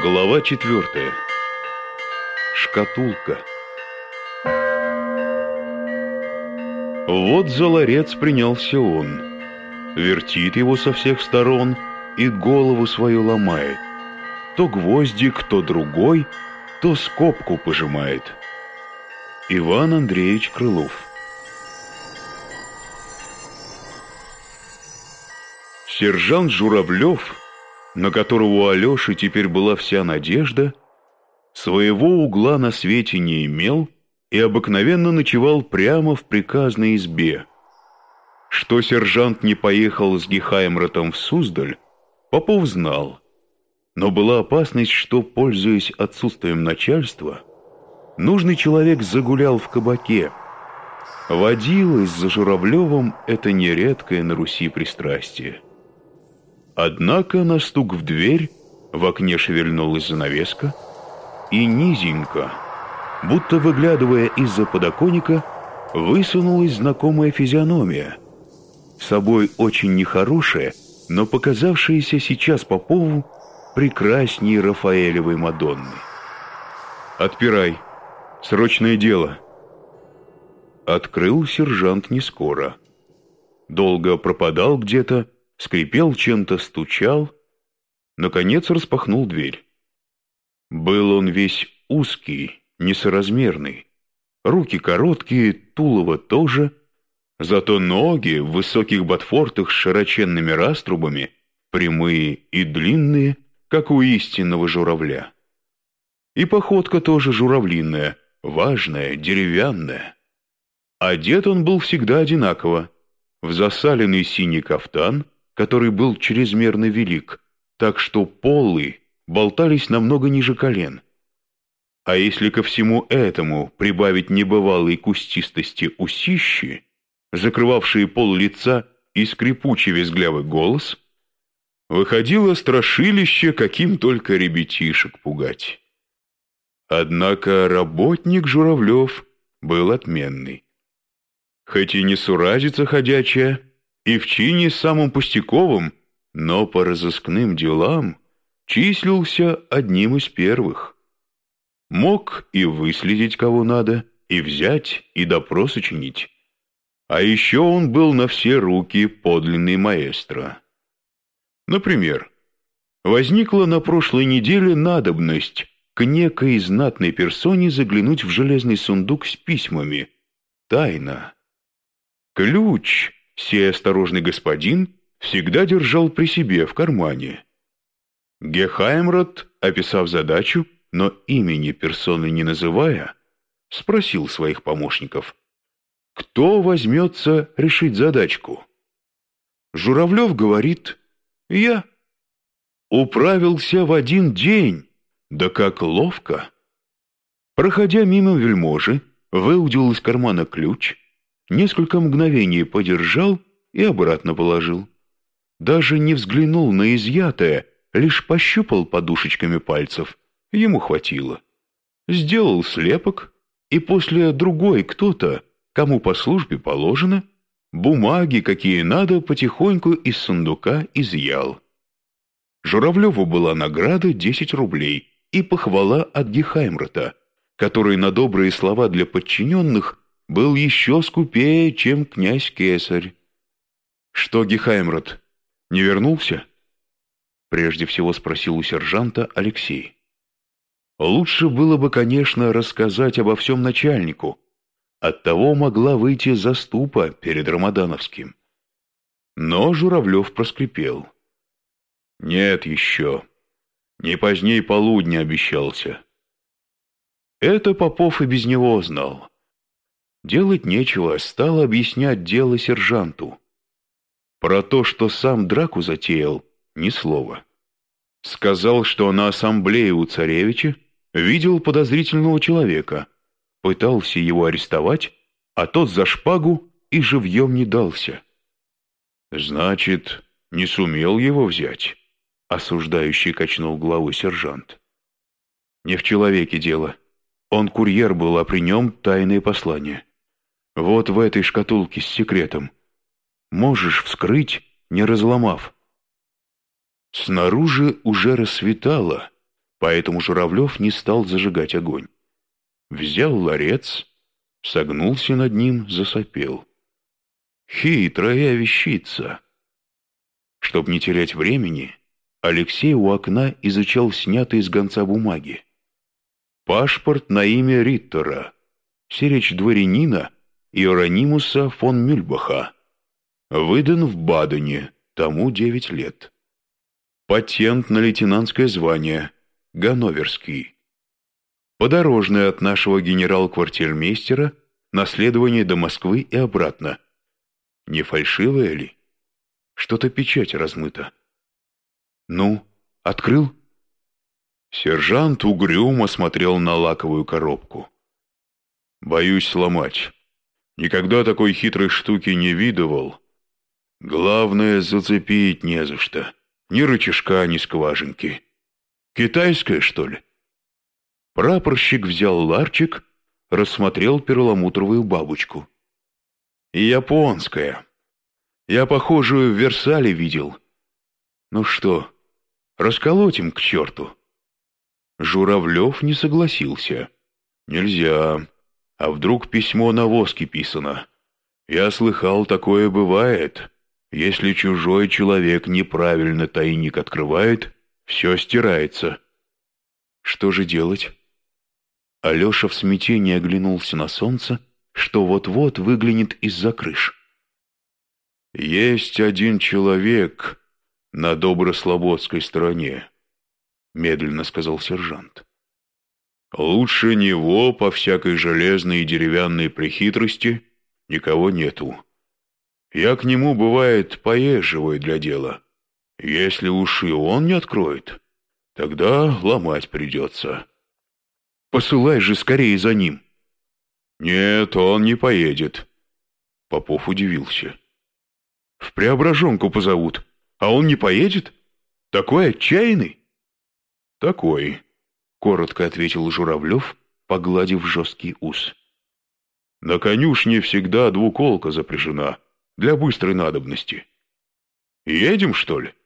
Глава 4. Шкатулка. Вот за ларец принялся он. Вертит его со всех сторон и голову свою ломает. То гвоздик, то другой, то скобку пожимает. Иван Андреевич Крылов. Сержант Журавлев, на которого у Алеши теперь была вся надежда, своего угла на свете не имел и обыкновенно ночевал прямо в приказной избе. Что сержант не поехал с Гехаймратом в Суздаль, Попов знал, но была опасность, что, пользуясь отсутствием начальства, нужный человек загулял в кабаке. Водилось за Журавлевым это нередкое на Руси пристрастие. Однако на стук в дверь в окне шевельнулась занавеска, и низенько, будто выглядывая из-за подоконника, высунулась знакомая физиономия, собой очень нехорошая, но показавшаяся сейчас Попову прекрасней Рафаэлевой Мадонны. «Отпирай, срочное дело». Открыл сержант не скоро. Долго пропадал где-то, скрипел чем-то, стучал. Наконец распахнул дверь. Был он весь узкий, несоразмерный. Руки короткие, тулово тоже. Зато ноги в высоких ботфортах с широченными раструбами, прямые и длинные, как у истинного журавля. И походка тоже журавлиная, важная, деревянная. Одет он был всегда одинаково. В засаленный синий кафтан, который был чрезмерно велик, так что полы болтались намного ниже колен. А если ко всему этому прибавить небывалой кустистости усищи, закрывавшие пол лица и скрипучий визглявый голос, выходило страшилище, каким только ребятишек пугать. Однако работник Журавлев был отменный. Хоть и не суразица ходячая, и в чине самым пустяковым, но по разыскным делам числился одним из первых. Мог и выследить кого надо, и взять, и допрос учинить. А еще он был на все руки подлинный маэстро. Например, возникла на прошлой неделе надобность к некой знатной персоне заглянуть в железный сундук с письмами. Тайна. Ключ сей осторожный господин всегда держал при себе в кармане. Гехаймрат, описав задачу, но имени персоны не называя, спросил своих помощников, кто возьмется решить задачку. Журавлев говорит: «Я». Управился в один день, да как ловко. Проходя мимо вельможи, выудил из кармана ключ, несколько мгновений подержал и обратно положил. Даже не взглянул на изъятое, лишь пощупал подушечками пальцев. Ему хватило. Сделал слепок, и после другой кто-то, кому по службе положено, бумаги, какие надо, потихоньку из сундука изъял. Журавлеву была награда 10 рублей и похвала от Гехаймрата, который на добрые слова для подчиненных был еще скупее, чем князь-кесарь. «Что, Гехаймрат, не вернулся?» Прежде всего спросил у сержанта Алексей. Лучше было бы, конечно, рассказать обо всем начальнику. Оттого могла выйти заступа перед Рамадановским. Но Журавлев проскрипел. «Нет еще. Не поздней полудня обещался». Это Попов и без него знал. Делать нечего, стал объяснять дело сержанту. Про то, что сам драку затеял, ни слова. Сказал, что на ассамблее у царевича видел подозрительного человека, пытался его арестовать, а тот за шпагу и живьем не дался. «Значит, не сумел его взять?» — осуждающий качнул головой сержант. «Не в человеке дело. Он курьер был, а при нем тайное послание. Вот в этой шкатулке с секретом. Можешь вскрыть, не разломав». Снаружи уже рассветало, поэтому Журавлев не стал зажигать огонь. Взял ларец, согнулся над ним, засопел. Хитрая вещица. Чтоб не терять времени, Алексей у окна изучал снятые с гонца бумаги. Пашпорт на имя Риттера, сиречь дворянина Иеронимуса фон Мюльбаха. Выдан в Бадене, тому 9 лет. Патент на лейтенантское звание, ганноверский. Подорожное от нашего генерал-квартирмейстера, наследование до Москвы и обратно. Не фальшивое ли? Что-то печать размыта. Ну, открыл? Сержант угрюмо смотрел на лаковую коробку. Боюсь сломать. Никогда такой хитрой штуки не видывал. Главное, зацепить не за что. Ни рычажка, ни скважинки. Китайская, что ли? Прапорщик взял ларчик, рассмотрел перламутровую бабочку. Японская. Я похожую в Версале видел. Ну что, расколотим к черту? Журавлев не согласился. Нельзя. А вдруг письмо на воске писано? Я слыхал, такое бывает. Если чужой человек неправильно тайник открывает, все стирается. Что же делать? Алеша в смятении оглянулся на солнце, что вот-вот выглянет из-за крыш. «Есть один человек на Доброслободской стороне», — медленно сказал сержант. «Лучше него по всякой железной и деревянной прихитрости никого нету. Я к нему, бывает, поезживаю для дела. Если уж и он не откроет, тогда ломать придется». «Посылай же скорее за ним». «Нет, он не поедет». Попов удивился. «В Преображенку позовут, а он не поедет? Такой отчаянный?» «Такой», — коротко ответил Журавлев, погладив жесткий ус. «На конюшне всегда двуколка запряжена, для быстрой надобности. Едем, что ли?»